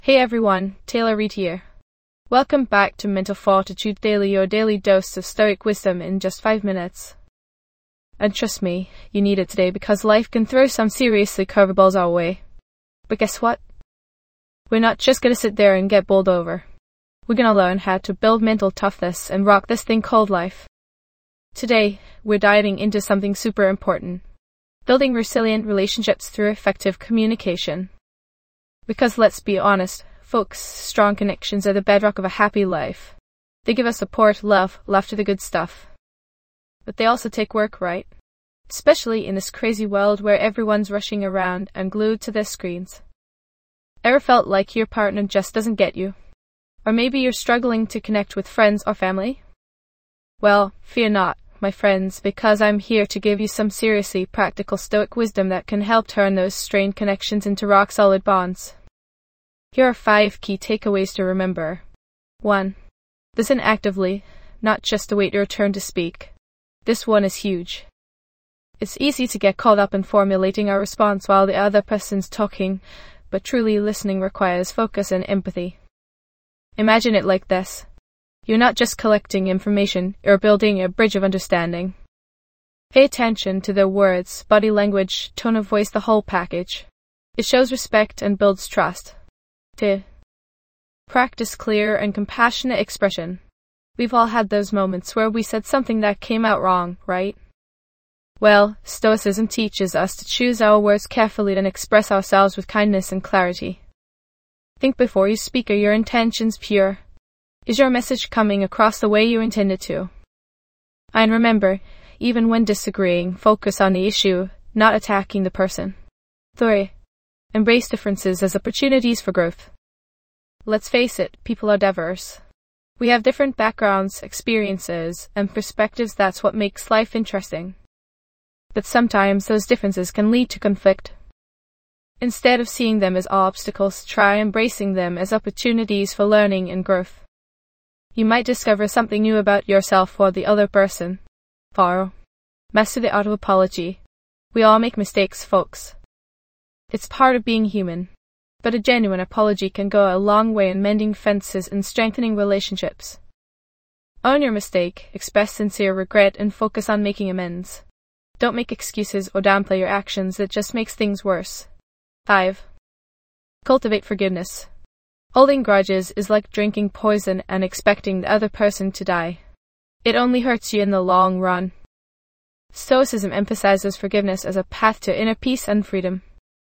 Hey everyone, Taylor Reid here. Welcome back to Mental Fortitude Daily, your daily dose of stoic wisdom in just 5 minutes. And trust me, you need it today because life can throw some seriously curveballs our way. But guess what? We're not just gonna sit there and get bowled over. We're gonna learn how to build mental toughness and rock this thing called life. Today, we're diving into something super important. Building resilient relationships through effective communication. Because let's be honest, folks, strong connections are the bedrock of a happy life. They give us support, love, laughter, the good stuff. But they also take work, right? Especially in this crazy world where everyone's rushing around and glued to their screens. Ever felt like your partner just doesn't get you? Or maybe you're struggling to connect with friends or family? Well, fear not, my friends, because I'm here to give you some seriously practical stoic wisdom that can help turn those strained connections into rock-solid bonds. Here are 5 key takeaways to remember. 1. Listen actively, not just await your turn to speak. This one is huge. It's easy to get caught up in formulating our response while the other person's talking, but truly listening requires focus and empathy. Imagine it like this. You're not just collecting information, you're building a bridge of understanding. Pay attention to their words, body language, tone of voice, the whole package. It shows respect and builds trust. 2. Practice clear and compassionate expression. We've all had those moments where we said something that came out wrong, right? Well, Stoicism teaches us to choose our words carefully and express ourselves with kindness and clarity. Think before you speak. Are your intentions pure? Is your message coming across the way you intended to? And remember, even when disagreeing, focus on the issue, not attacking the person. 3. Embrace differences as opportunities for growth. Let's face it, people are diverse. We have different backgrounds, experiences, and perspectives. That's what makes life interesting. But sometimes those differences can lead to conflict. Instead of seeing them as obstacles, try embracing them as opportunities for learning and growth. You might discover something new about yourself or the other person. 4. Master the art of apology. We all make mistakes, folks. It's part of being human. But a genuine apology can go a long way in mending fences and strengthening relationships. Own your mistake, express sincere regret, and focus on making amends. Don't make excuses or downplay your actions. That just makes things worse. 5. Cultivate forgiveness. Holding grudges is like drinking poison and expecting the other person to die. It only hurts you in the long run. Stoicism emphasizes forgiveness as a path to inner peace and freedom.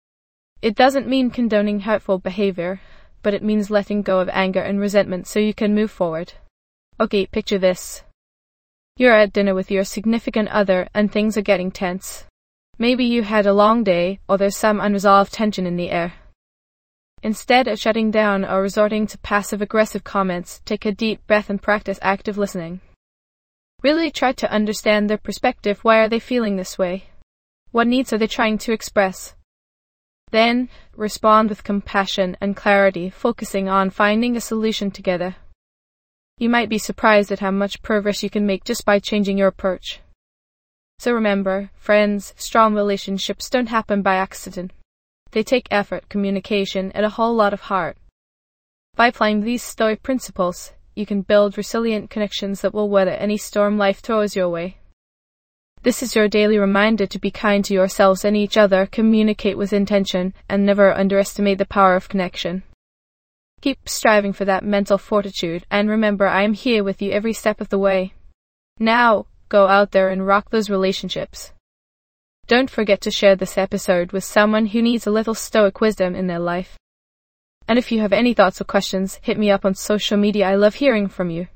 It doesn't mean condoning hurtful behavior, but it means letting go of anger and resentment so you can move forward. Okay, picture this. You're at dinner with your significant other and things are getting tense. Maybe you had a long day or there's some unresolved tension in the air. Instead of shutting down or resorting to passive-aggressive comments, take a deep breath and practice active listening. Really try to understand their perspective. Why are they feeling this way? What needs are they trying to express? Then, respond with compassion and clarity, focusing on finding a solution together. You might be surprised at how much progress you can make just by changing your approach. So remember, friends, strong relationships don't happen by accident. They take effort, communication, and a whole lot of heart. By applying these Stoic principles, you can build resilient connections that will weather any storm life throws your way. This is your daily reminder to be kind to yourselves and each other, communicate with intention, and never underestimate the power of connection. Keep striving for that mental fortitude, and remember, I am here with you every step of the way. Now, go out there and rock those relationships. Don't forget to share this episode with someone who needs a little stoic wisdom in their life. And if you have any thoughts or questions, hit me up on social media. I love hearing from you.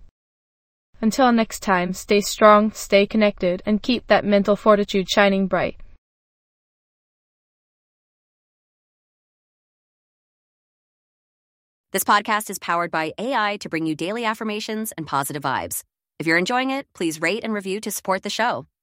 Until next time, stay strong, stay connected, and keep that mental fortitude shining bright. This podcast is powered by AI to bring you daily affirmations and positive vibes. If you're enjoying it, please rate and review to support the show.